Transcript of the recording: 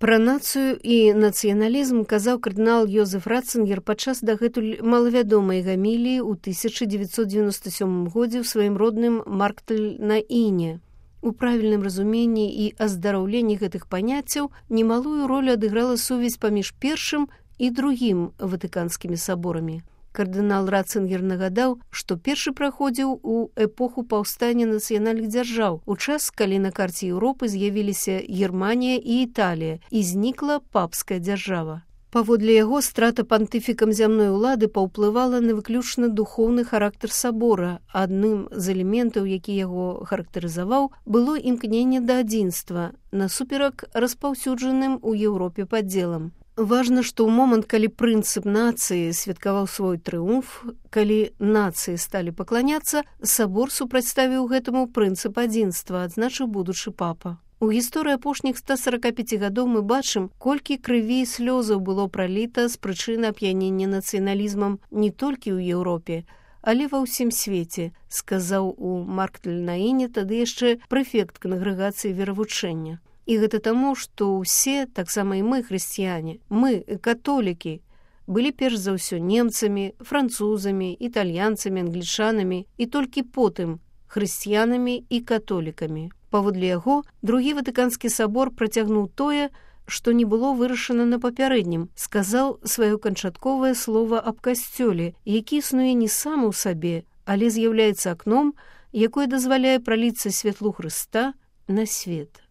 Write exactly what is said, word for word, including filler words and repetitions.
Пра нацыю і нацыяналізм казаў кардынал Йозеф Ратцингер падчас дагэтуль малавядомай гаміліі ў тысяча дзевяцьсот дзевяносто сёмым годзе ў сваім родным Марктель-на-Іне. У правільным разуменні і аздараўленні гэтых паняццяў немалую ролю адыграла сувязь паміж першым і другім ватыканскімі саборамі. Кардынал Ратцингер нагадаў, што першы праходзіў у эпоху паўстання нацыянальных дзяржаў, у час, калі на карце Еўропы з'явіліся Германія і Італія, і знікла папская дзяржава. Паводле яго, страта пантыфікам зямной улады паўплывала на выключна духоўны характар сабора. Адным з элементаў, які яго характарызаваў, было імкненне да адзінства, насуперак распаўсюджаным у Еўропе падзелам. Важна, што ў момант, калі прынцып нацыі святкаваў свой трыумф, калі нацыі сталі пакланяцца, сабор супрацьставіў гэтаму прынцып адзінства, адзначыў будучы папа. У гісторыі апошніх ста сорока пяці гадоў мы бачым, колькі крыві і слёзаў было праліта з прычыны ап'янення нацыяналізмам не толькі ў Еўропе, але ва ўсім свеце, сказаў у Марктель-на-Іне тады яшчэ прэфект кангрэгацыі веравучэння. І гэта таму, што ўсе, таксама і мы, хрысціяне, мы, католікі, былі перш за ўсё немцамі, французамі, італьянцамі, англічанамі і толькі потым хрысціянамі і католікамі. Паводле яго, другі ватыканскі сабор працягнуў тое, што не было вырашана на папярэднім, сказаў сваё канчатковае слова аб касцёле, які існуе не сам у сабе, але з'яўляецца акном, якое дазваляе праліцца святлу Хрыста на свет.